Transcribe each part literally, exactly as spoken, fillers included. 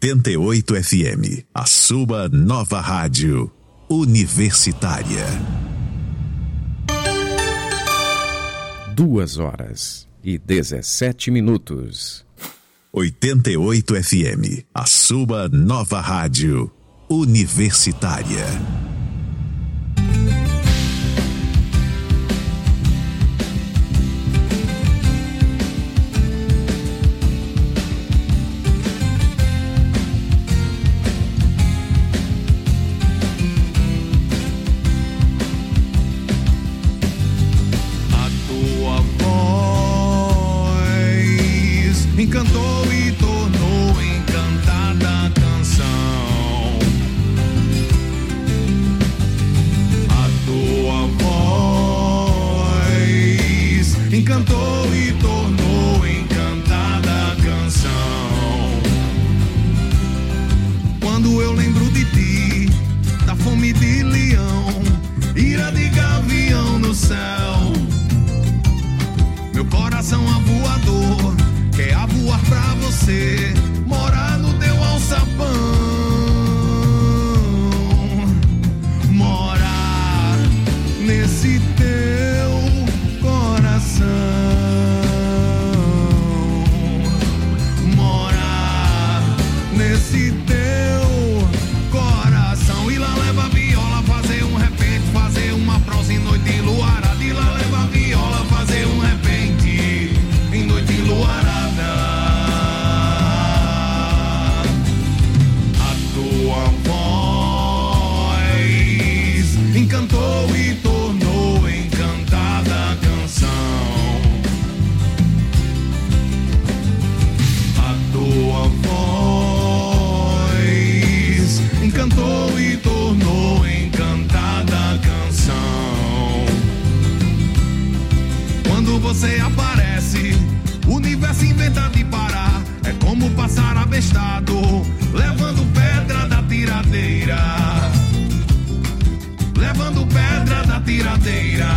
oitenta e oito F M, a sua nova rádio universitária. Duas horas e dezessete minutos. oitenta e oito F M, a sua nova rádio universitária. Encantou e tornou encantada a canção. A tua voz encantou e tornou encantada a canção. Quando eu lembro de ti, da fome de leão, ira de gavião no céu, meu coração avoador quer a voar pra você, morar no teu alçapão, morar nesse teu coração, morar nesse teu coração. E lá leva a viola, fazer um repente, fazer uma prosa em noite enluarada. E lá leva a viola, fazer um repente em noite enluarada. Encantou e tornou encantada a canção. A tua voz encantou e tornou encantada a canção. Quando você aparece, o universo inventa de parar. É como passar avestado, levando pedra da tiradeira, levando pedra da tiradeira.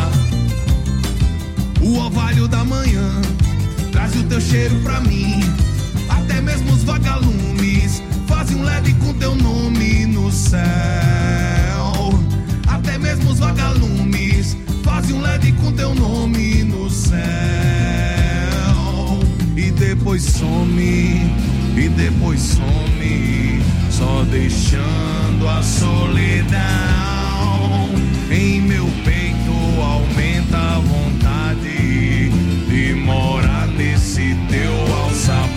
O orvalho da manhã traz o teu cheiro pra mim. Até mesmo os vagalumes fazem um L E D com teu nome no céu. Até mesmo os vagalumes fazem um L E D com teu nome no céu. E depois some, e depois some, só deixando a solidão. Em meu peito aumenta a vontade de morar nesse teu alçapão.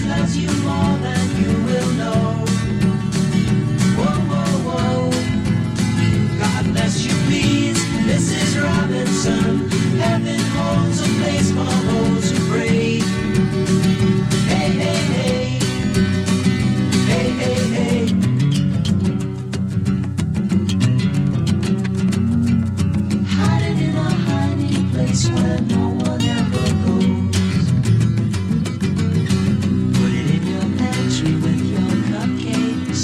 loves you more than you will know. Whoa, whoa, whoa. God bless you, please, Missus Robinson. Heaven holds a place for those who pray. Hey, hey, hey. Hey, hey, hey. Hiding in a hiding place where no one ever goes. Put it in your pantry with your cupcakes.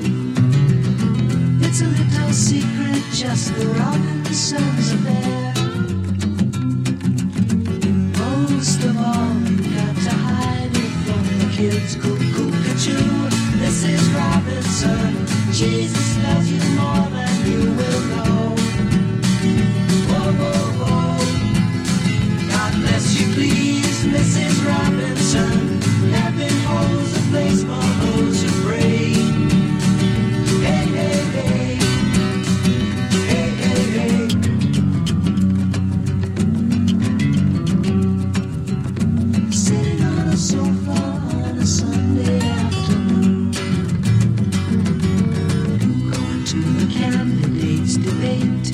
It's a little secret, just the Robinsons are there. Most of all, you got to hide it from the kids. Cuckoo, cuckoo, Missus Robinson. Jesus loves you more than you will know. Whoa, whoa, whoa. God bless you, please, Missus Robinson. Heaven holds a place for those who pray. Hey, hey, hey. Hey, hey, hey. Sitting on a sofa on a Sunday afternoon, going to the candidates' debate.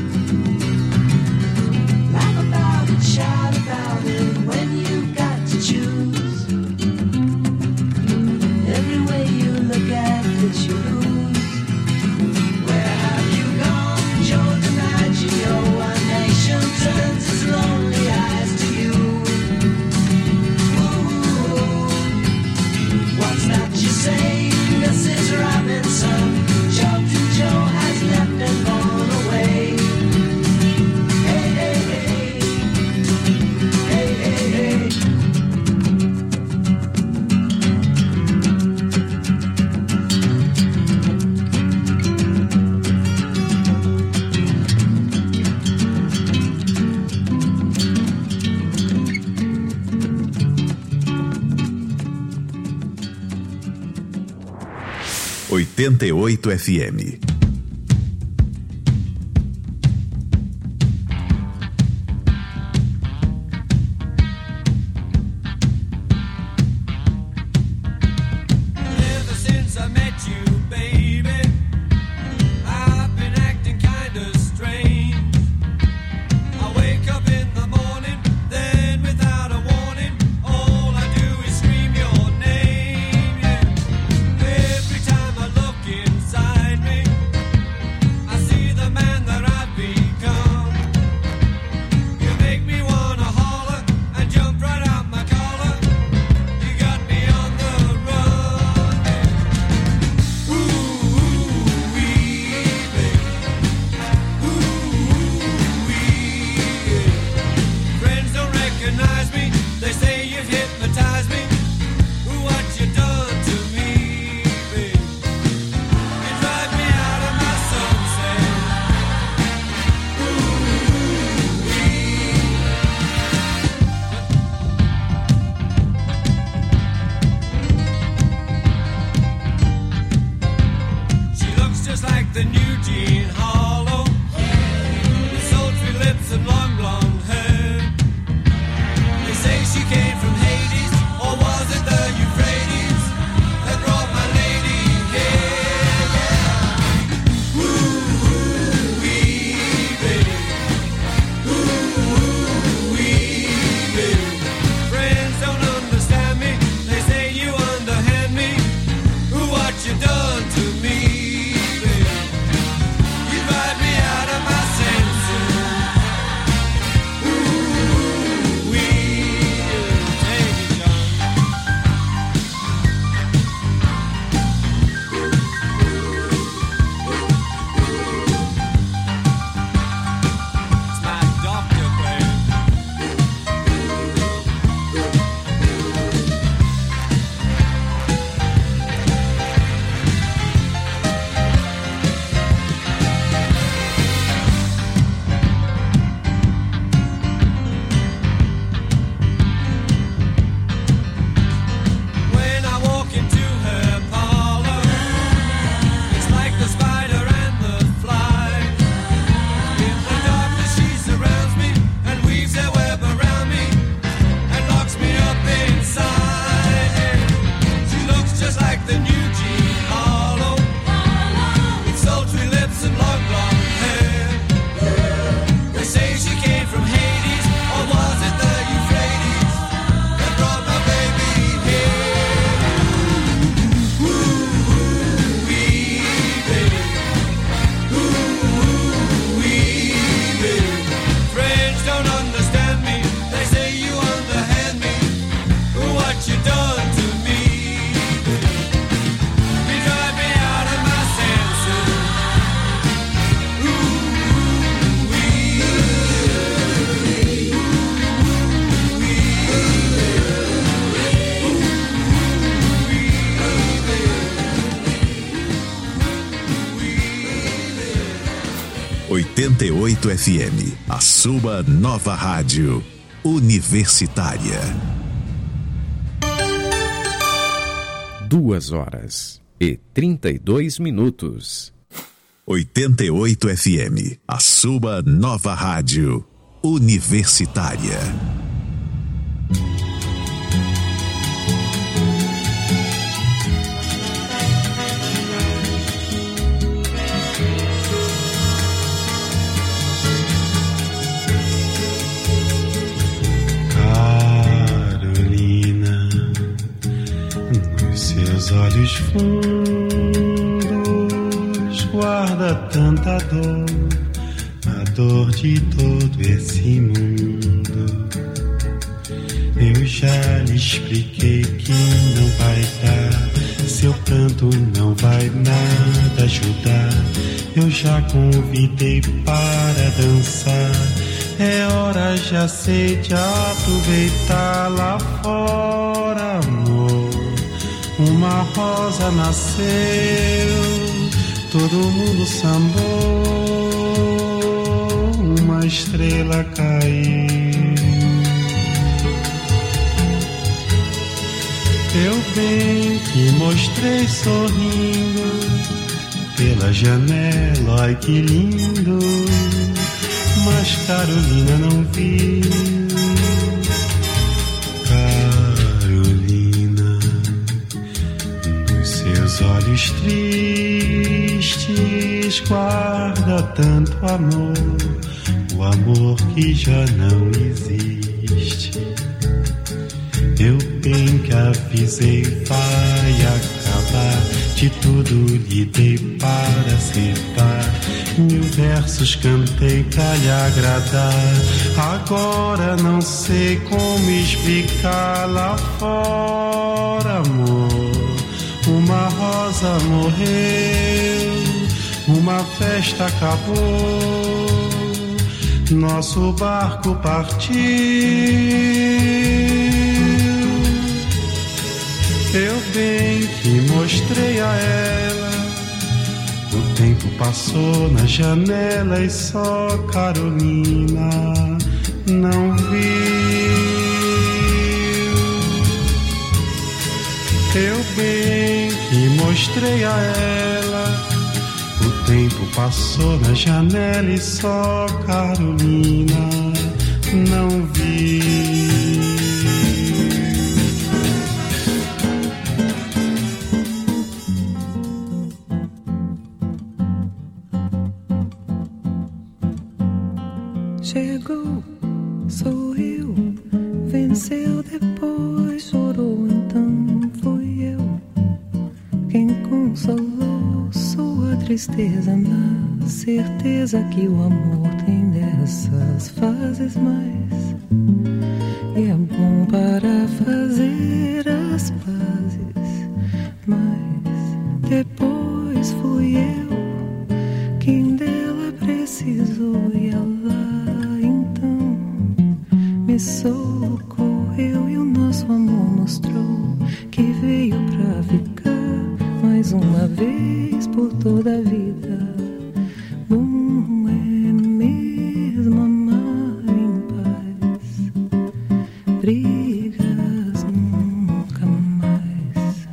Laugh about it, shout about it when you've got to choose. Every way you look at it, you lose. Where have you gone, Joe DiMaggio? A nation turns its lonely eyes to you. Ooh, what's that you say, Missus Robinson? Chocolate Joe has left and gone away. Hey, hey, hey. Hey, hey, hey. oitenta e oito F M. Ever since I met you, baby, I've been acting kinda strange. I wake up in the morning, then without a warning, all I do is scream your name, yeah. Every time I look inside me, I see the man that I've become. You make me wanna holler and jump right out my collar. You got me on the run, yeah. Ooh, ooh, wee, baby. Ooh, ooh, wee, yeah. Friends don't recognize me. They say you've hypnotized me. Ooh, what you done to me, baby. You drive me out of my sunset. Ooh, wee. She looks just like the new Jean Harlow, with sultry lips and long blonde hair. They say she came from Hades, or was it the Euphrates that brought my lady here? Yeah. Ooh, ooh, wee, baby. Ooh, ooh, wee, baby. Friends don't understand me. They say you underhand me. Ooh, what you done to me, baby. You oitenta e oito F M, a sua nova rádio universitária. Duas horas e trinta e dois minutos. oitenta e oito F M, a sua nova rádio universitária. Carolina, nos seus olhos fundos guarda tanta dor, a dor de todo esse mundo. Eu já lhe expliquei que não vai dar, seu canto não vai nada ajudar. Eu já convidei para dançar, é hora, já sei, de aproveitar. Lá fora, amor, uma rosa nasceu, todo mundo sambou, uma estrela caiu. Eu bem que mostrei sorrindo pela janela, ai que lindo, mas Carolina não viu. Carolina, nos seus olhos tristes guarda tanto amor, o amor que já não existe. Eu bem que avisei, vai acabar, de tudo lhe dei para acertar. Mil versos cantei pra lhe agradar, agora não sei como explicar. Lá fora, amor, uma rosa morreu, uma festa acabou, nosso barco partiu. Eu bem que mostrei a ela, o tempo passou na janela e só Carolina não viu. Eu bem que mostrei a ela, o tempo passou na janela e só Carolina não viu. Chegou, sou eu, venceu depois, chorou, então fui eu quem consolou sua tristeza, na certeza que o amor tem dessas fases mais, e é bom para fazer as pazes, mas depois fui eu quem dela precisou, e ela me socorreu, e o nosso amor mostrou que veio pra ficar mais uma vez por toda a vida. Bom é mesmo amar em paz, brigas nunca mais.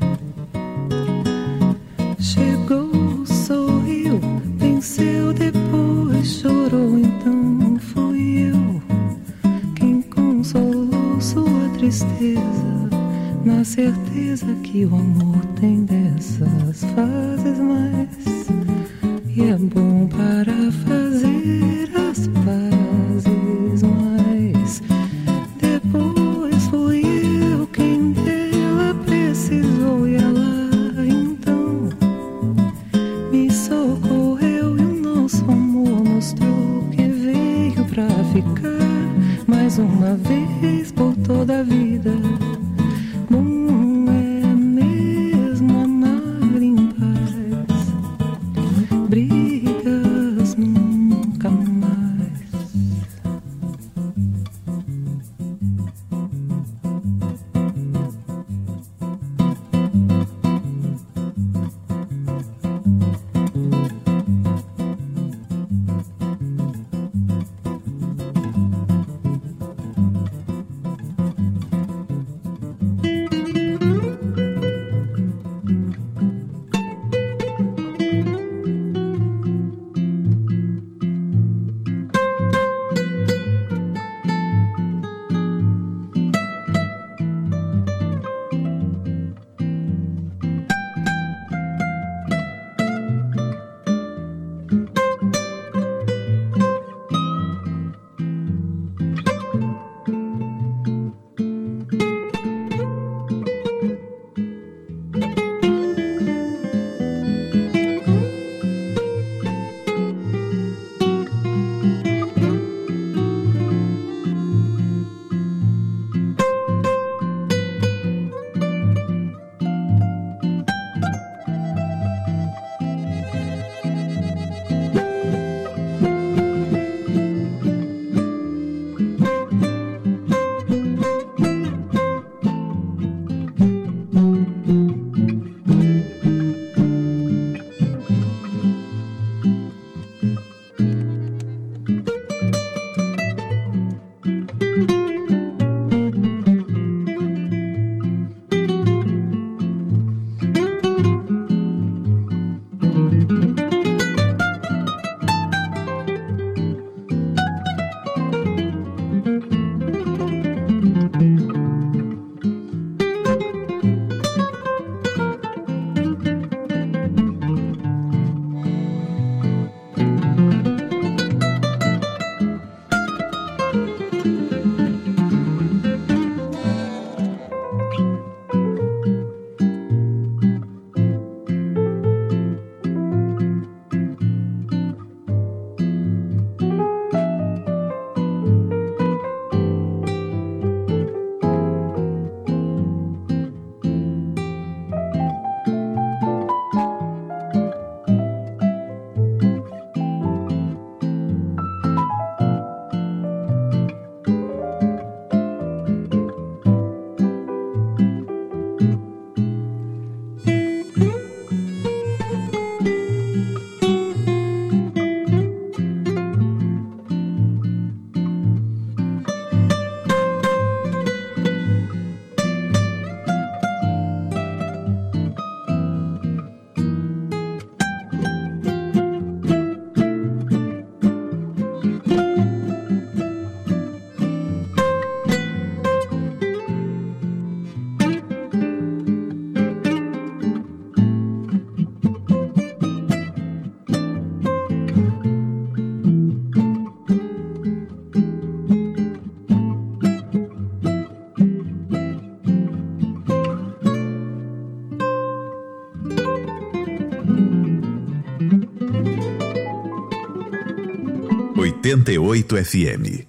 Chegou, sorriu, venceu depois, chorou, então fui eu consolou sua tristeza, na certeza que o amor tem dessas fases mais, e é bom para fazer as pazes, mas depois fui eu quem dela precisou, e ela então me socorreu, e o nosso amor mostrou que veio pra ficar mais uma vez por toda a vida. Bom é mesmo amar em paz, brigas nunca mais. oitenta e oito F M.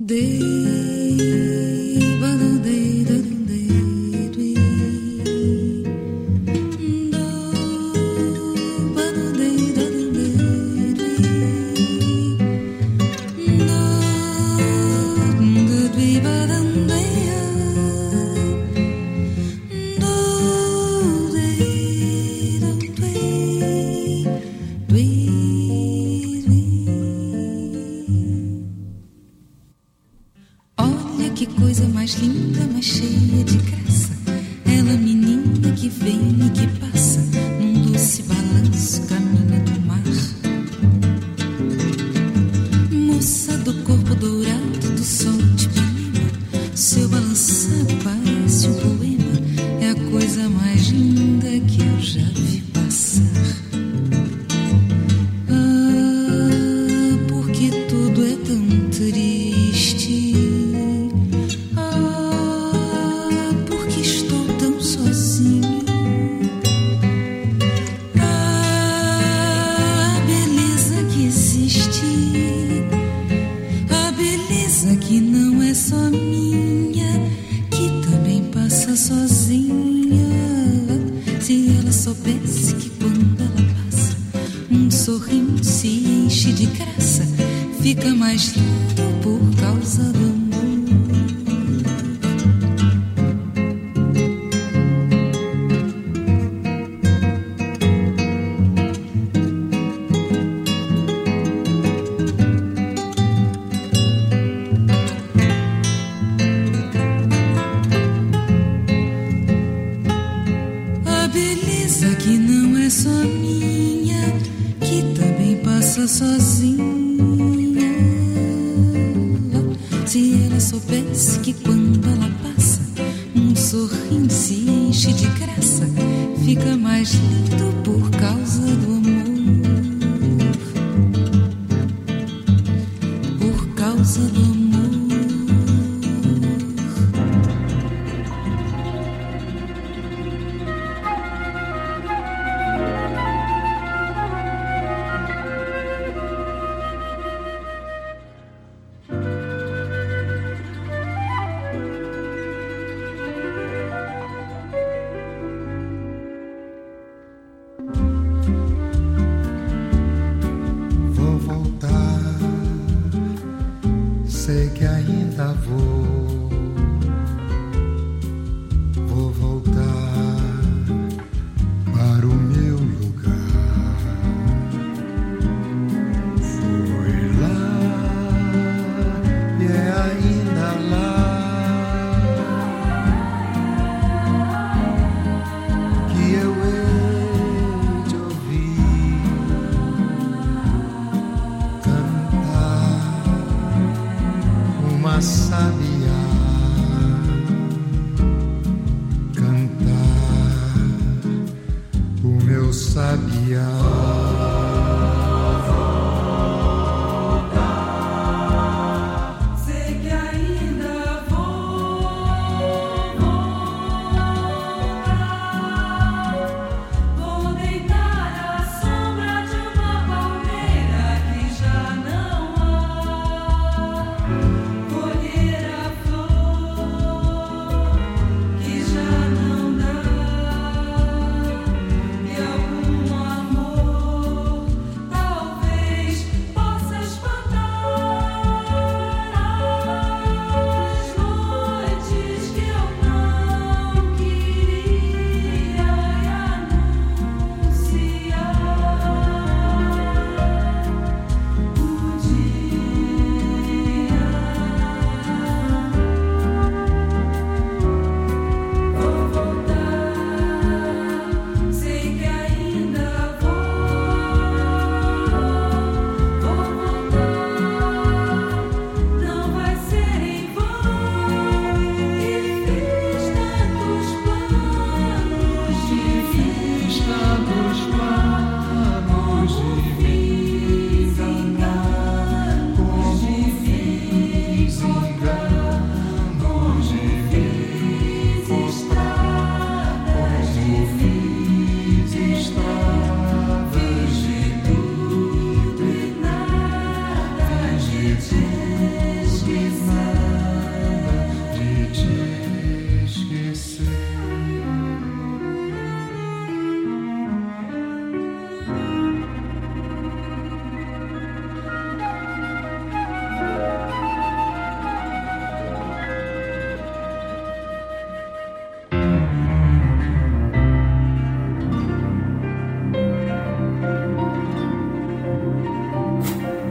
Amor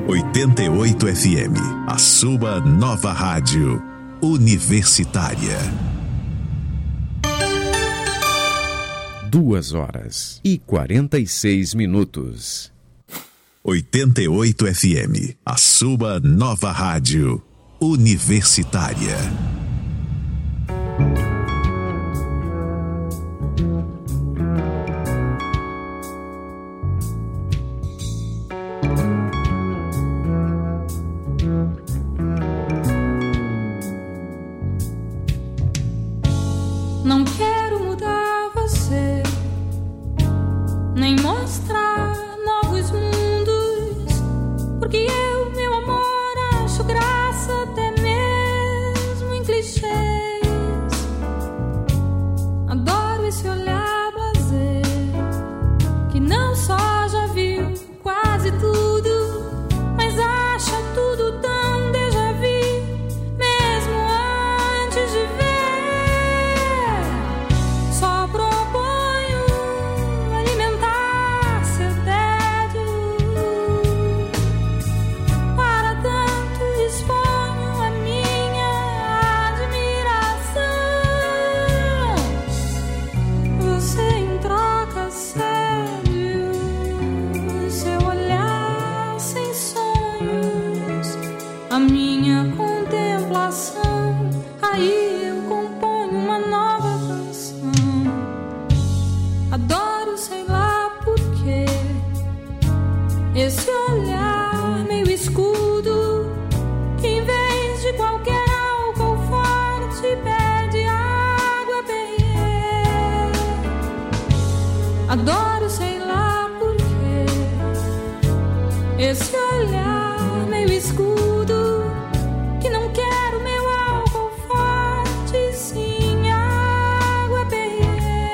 oitenta e oito F M, a sua nova rádio universitária. Duas horas e quarenta e seis minutos. oitenta e oito F M, a sua nova rádio universitária. Não quero mudar você, nem mostrar novos mundos, porque eu, meu amor, acho graça até mesmo em clichês. Adoro esse olhar blasé, que não só já viu quase tudo, mas acha tudo tão déjà vu, mesmo antes de ver. Só proponho alimentar seu tédio. Para tanto exponho a minha admiração. Você em troca cede o seu olhar sem sonhos, a minha contemplação. Aí eu componho uma nova canção. Adoro, sei lá porquê, esse olhar meio escudo, que em vez de qualquer álcool forte pede água Perrier. Adoro, sei lá porquê, esse olhar meio escudo, que não quero meu álcool forte, sim água Perrier.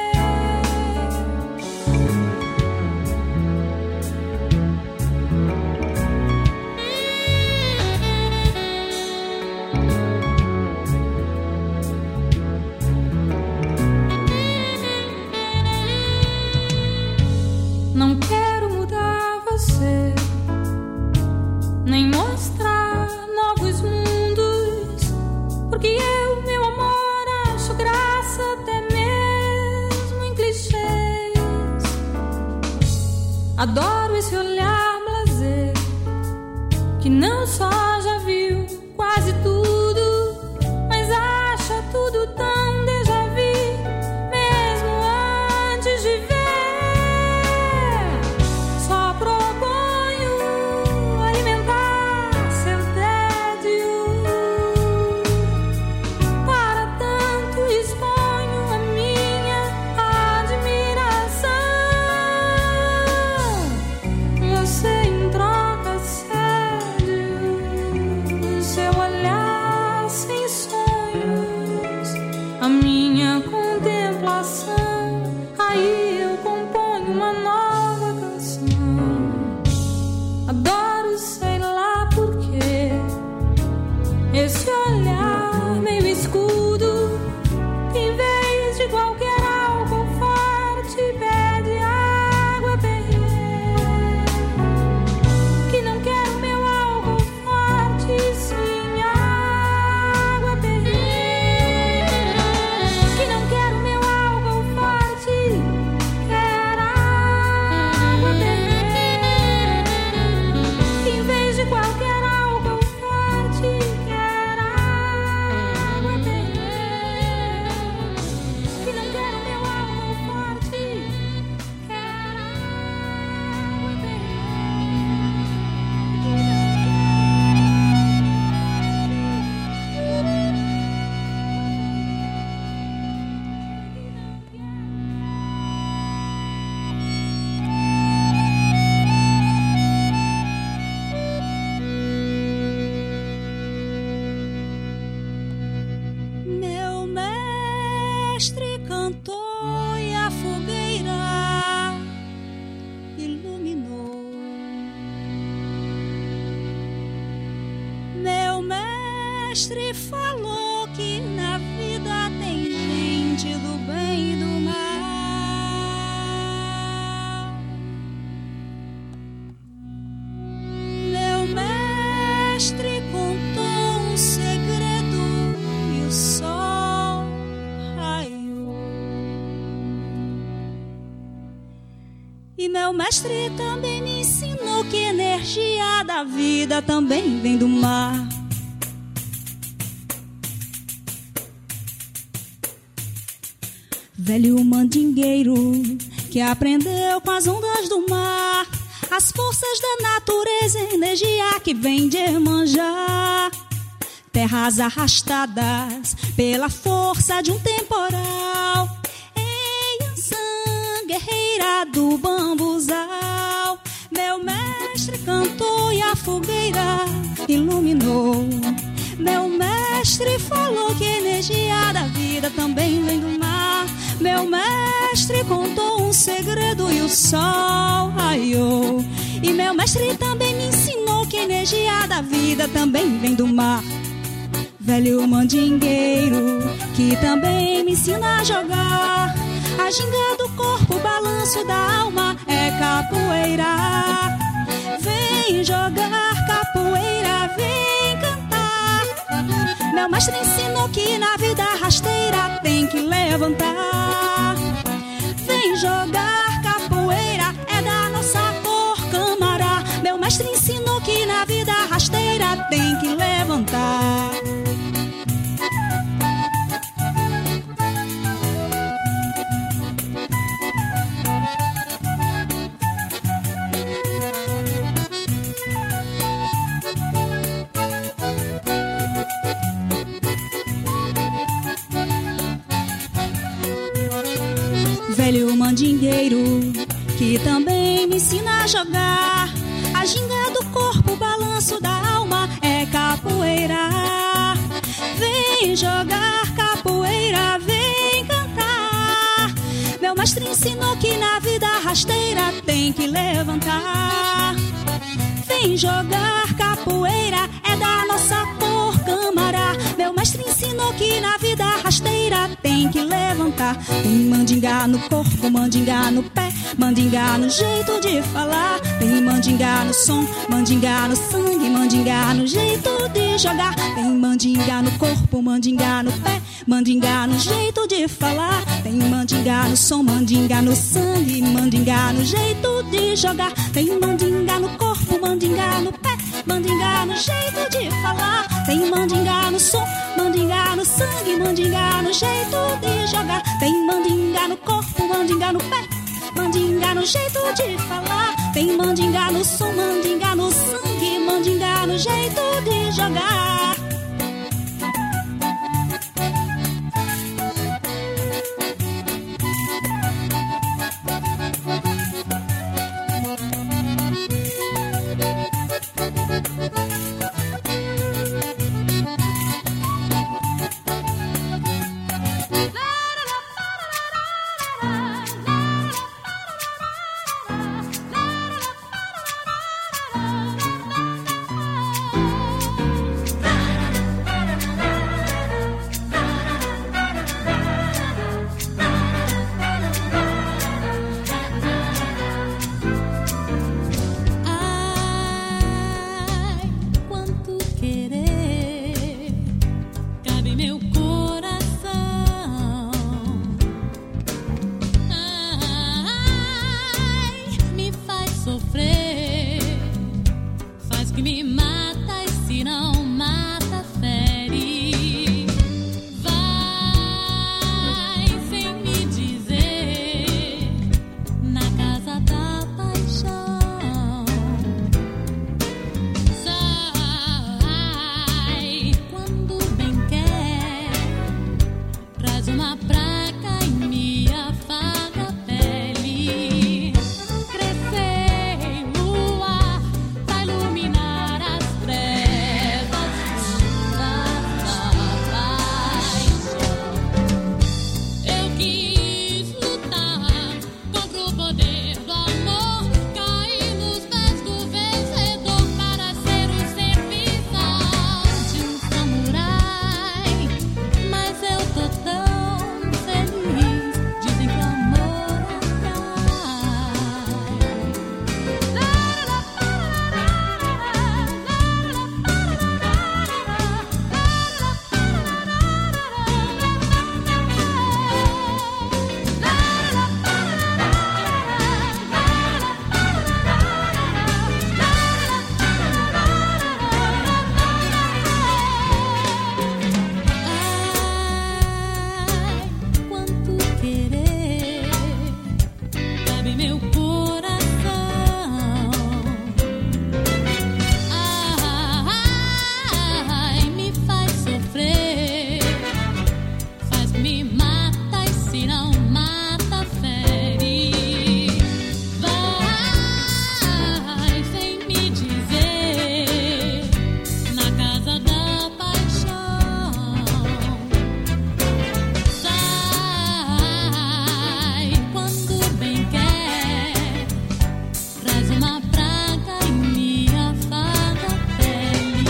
Não quero mudar você, nem mostrar novos mundos, porque eu, meu amor, acho graça até mesmo em clichês. Adoro esse olhar blasé, que não só já viu quase tudo, mas acha tudo tão déjà vu, mesmo antes de ver. Só proponho alimentar seu tédio. Para tanto exponho a minha admiração. Você em troca cede E meu mestre também me ensinou que a energia da vida também vem do mar. Velho mandingueiro que aprendeu com as ondas do mar, as forças da natureza, energia que vem de Iemanjá. Terras arrastadas pela força de um temporal. Ei, Ansan, guerreira do bambuzal. Meu mestre cantou e a fogueira iluminou. Meu mestre falou que a energia da vida também vem do mar. Meu mestre contou um segredo e o sol raiou. E meu mestre também me ensinou que a energia da vida também vem do mar. Velho mandingueiro que também me ensina a jogar. A ginga do corpo, o balanço da alma é capoeira. Vem jogar capoeira, vem cantar. Meu mestre ensinou que na vida rasteira tem que levantar. Vem jogar capoeira, é da nossa cor, camará. Meu mestre ensinou que na vida rasteira tem que levantar. Velho mandingueiro que também me ensina a jogar. A ginga do corpo, o balanço da alma é capoeira. Vem jogar capoeira, vem cantar. Meu mestre ensinou que na vida rasteira tem que levantar. Vem jogar capoeira, é da nossa cor, camará. Meu mestre ensinou que na vida rasteira tem que levantar. Tem mandingá no corpo, mandingá no pé, mandingá no jeito de falar. Tem mandingá no som, mandingá no sangue, mandingá no jeito de jogar. Tem mandingá no corpo, mandingá no pé, mandingá no jeito de falar. Tem mandingá no som, mandingá no sangue, mandingá no jeito de jogar. Tem mandingá no corpo, mandingá no pé, mandingá no jeito de falar. Tem mandingá no som, mandingá no sangue, mandingá no jeito de jogar. Tem mandingá no corpo, mandingá no pé, mandingá no jeito de falar. Tem mandingá no som, mandingá no sangue, mandingá no jeito de jogar. sob meu coração. Ai, me faz sofrer, faz-me mata e se não mata, fere. Vai sem me dizer, na casa da paixão. Sai quando bem quer, traz uma praga e me afaga a pele.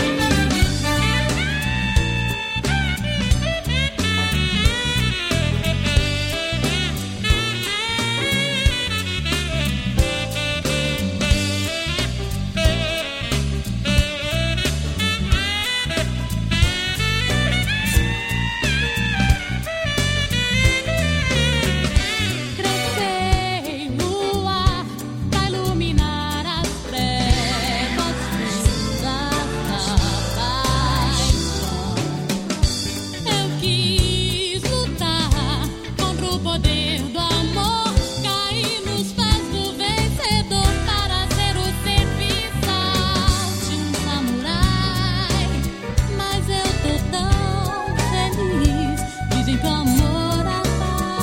Crescei no ar pra iluminar as trevas da paixão. Eu quis lutar contra o poder do amor, cair nos pés do vencedor para ser o serviçal de um samurai. Mas eu tô tão feliz, dizem que o amor é paz.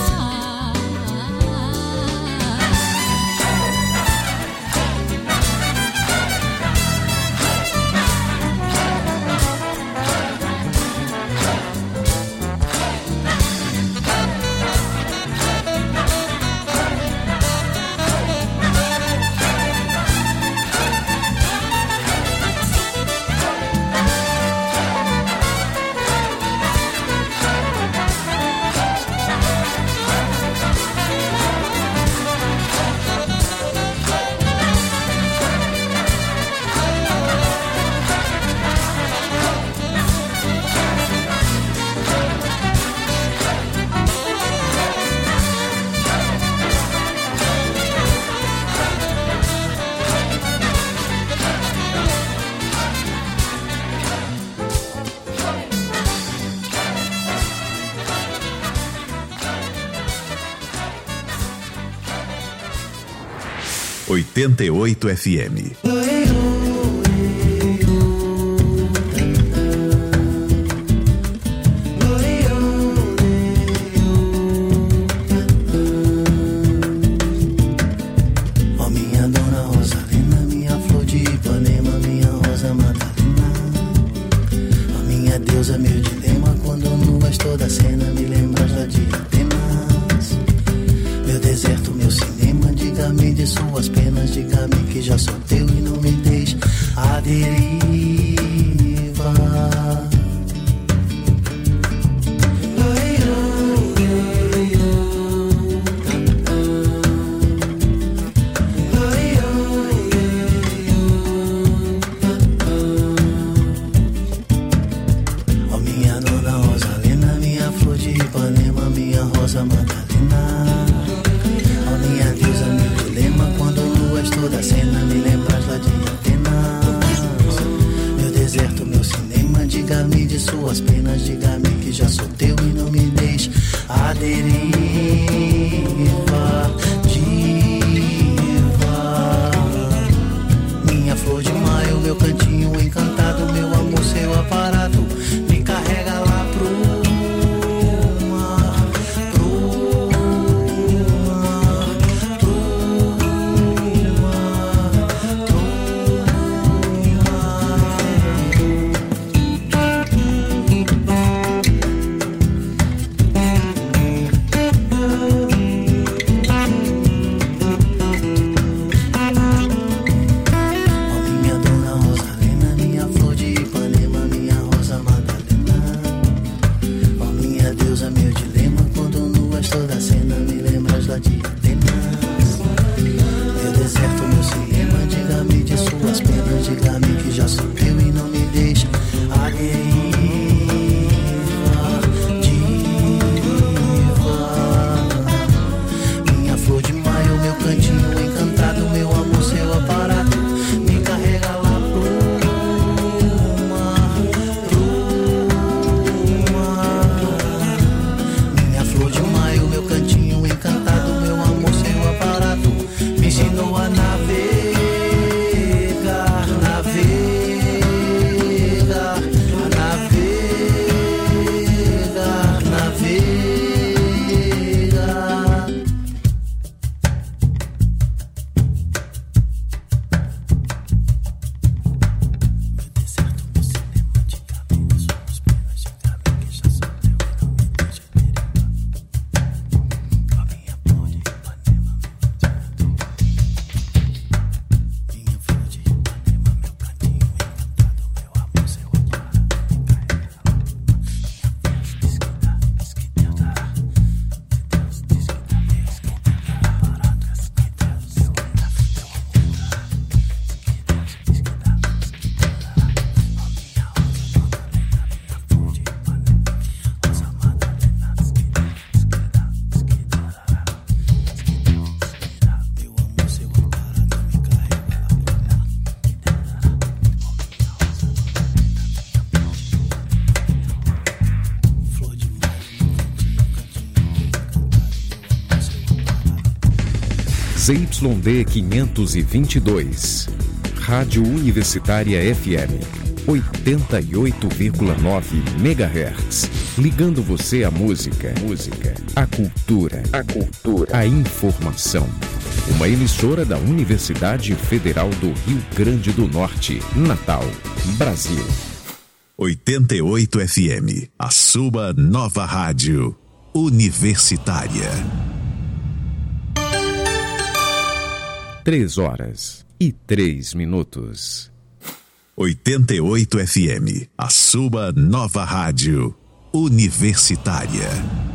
oitenta e oito F M. Ó minha dona Rosalina, minha flor de Ipanema, minha rosa Madalena. Ó minha deusa, meu dilema, quando nuvens toda a cena me lembras da de Atenas. Meu deserto, meu cinema, diga-me de suas penas, diga-me que já sou teu e não me deixe a deriva. Ó minha dona Rosalina, minha flor de Ipanema, minha rosa Madalena. Ó minha deusa, meu dilema, quando nuas toda a cena me lembras lá de Atenas. Meu deserto, meu cinema, diga-me de suas penas, diga-me que já sou teu e não me deixe a deriva. Diva, minha flor de maio, meu cantinho encantado, meu amor, seu aparato, me carrega lá pro mar, pro mar, pro mar. Z Y D quinhentos e vinte e dois. Rádio Universitária F M oitenta e oito vírgula nove megahertz. Ligando você à música, música, à cultura, a cultura, a informação. Uma emissora da Universidade Federal do Rio Grande do Norte, Natal, Brasil. oitenta e oito F M, a sua nova rádio universitária. Três horas e três minutos. oitenta e oito F M, a sua nova rádio universitária.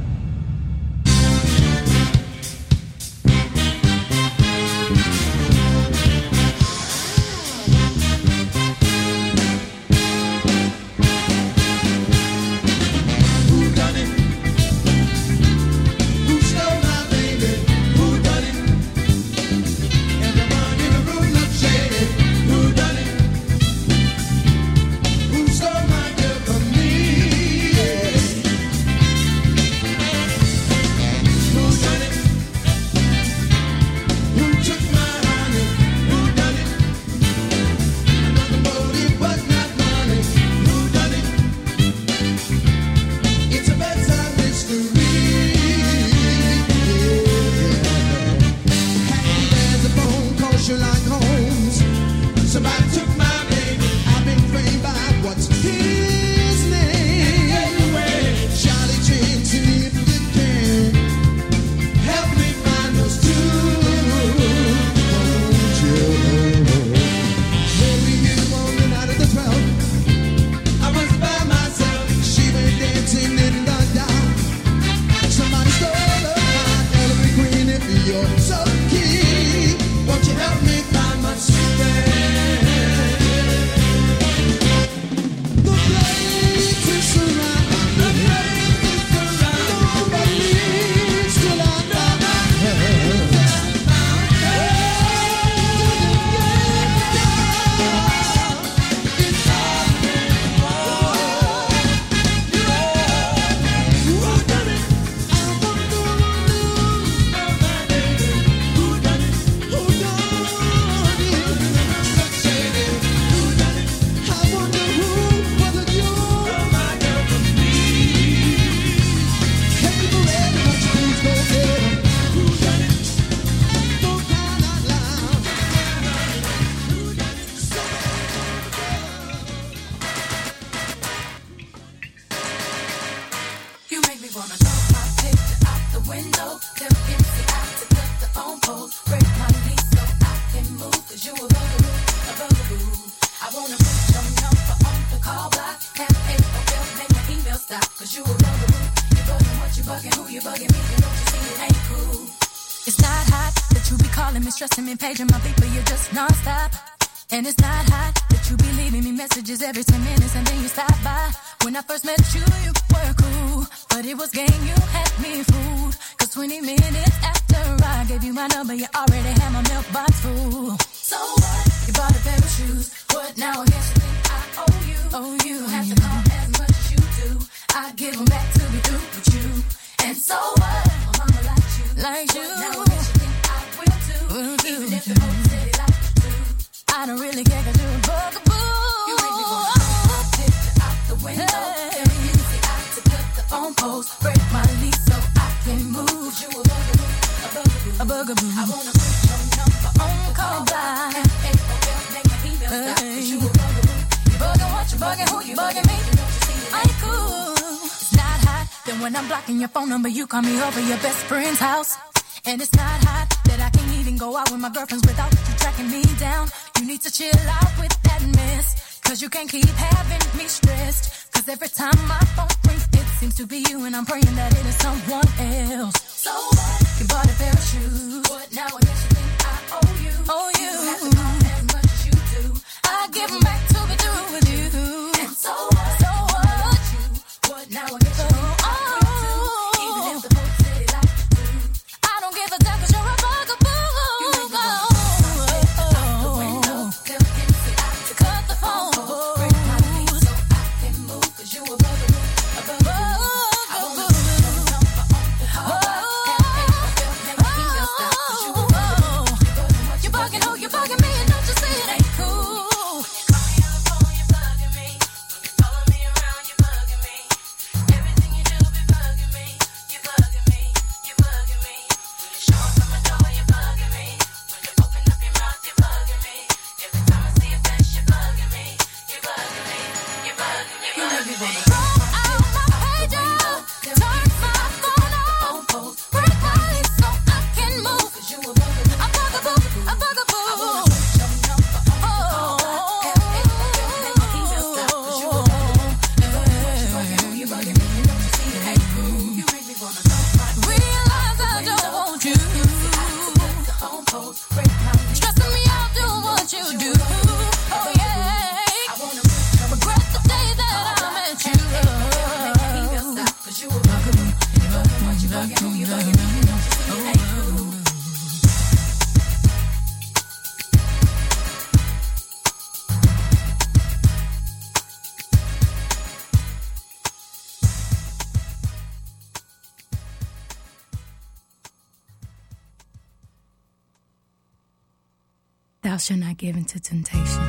Every ten minutes and then you stop by. When I first met you, you were cool, but it was game, you had me fooled. Cause twenty minutes after I gave you my number, you already had my mailbox full. So what? You bought a pair of shoes. What now? I guess you think I owe you. Oh, you don't have to call as much as you do. I give them back to be through with you. And so what? My mama likes you. Like you. Now I guess you think I will too. Will do. Even if the whole city likes you too. I don't really care cause you're a bugaboo. You make me wanna throw a picture out the window. Hey. Tell me easy out to cut the phone post. Break my lease so I can move. You a bugaboo, a bugaboo, a bugaboo. I wanna put your number on call by. F A O L, make my email stop. Cause you a bugaboo. You bugging what you bugging, who you bugging me? I ain't cool. It's not hot. Then when I'm blocking your phone number, you call me over your best friend's house. And it's not hot that I can't even go out with my girlfriends without you tracking me down. You need to chill out with that mess. Cause you can't keep having me stressed. Cause every time my phone rings, it seems to be you. And I'm praying that it is someone else. So what? You bought a pair of shoes. What now? I guess you think I owe you. Oh, you. You have to call as much as you do. I give them back to be through with you. And so what? So what? You. What now? I guess you think I owe you too. Even if the folks say they like you do. I don't give a damn cause you're a bugaboo. You make me wanna throw out the window. Tell me easy out to cut the phone. Break my lease so I can move. Cause you a bugaboo, a bugaboo. I wanna put your number on the call. F A O L, make my email stop. Cause you a bugaboo. Stressing me out doing what you do. Oh yeah. Regret the day that I met you. Thou shalt not give into temptation.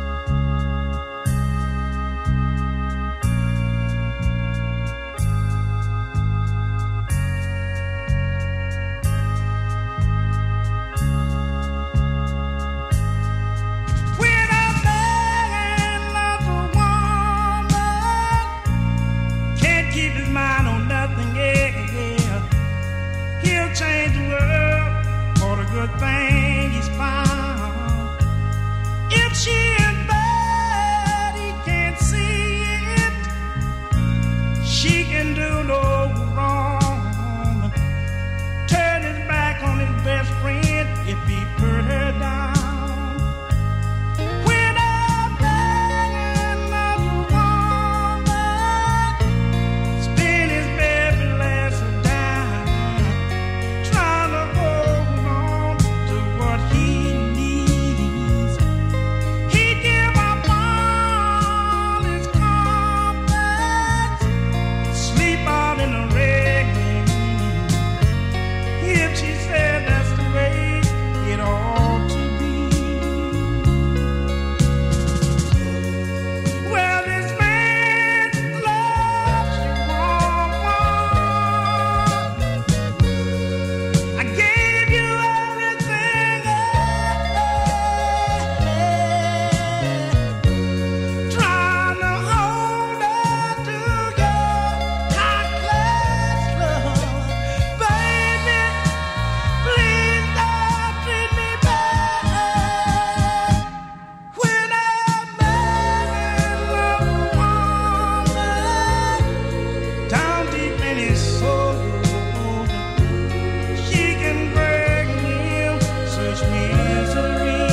Change the world for the good thing he's found. If she is bad, he can't see it. She can do no wrong. Turn his back on his best friend if he put her down. When I'm begging another woman, spend his baby last dime, trying to hold on to what he needs. He give up all his comforts, sleep out in the rain. If she said that's the way it ought to be. Well, this man loves you, woman. I gave you everything, trying to hold on to your high-class love. Baby, please don't treat me bad. When I'm begging love, woman, down deep in his soul, she can bring him such misery.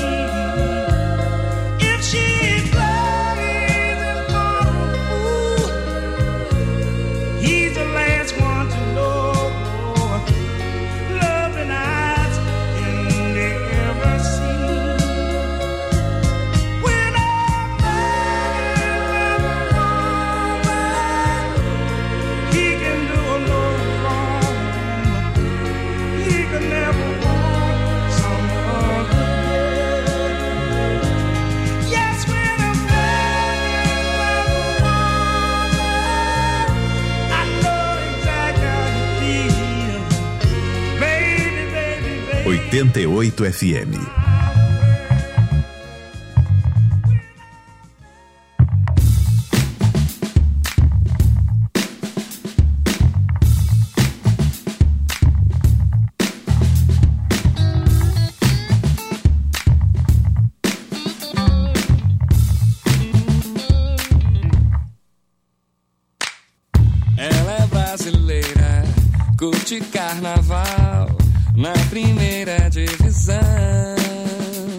If she plays him for a fool, he's the last one to know. Loving eyes can never see. When I'm begging love, woman, he can do no wrong. He can never want some other girl. Yes, when I'm begging love, woman, I know exactly how you feel. Baby, baby, baby. oitenta e oito F M. Ela é brasileira, curte carnaval na primeira divisão.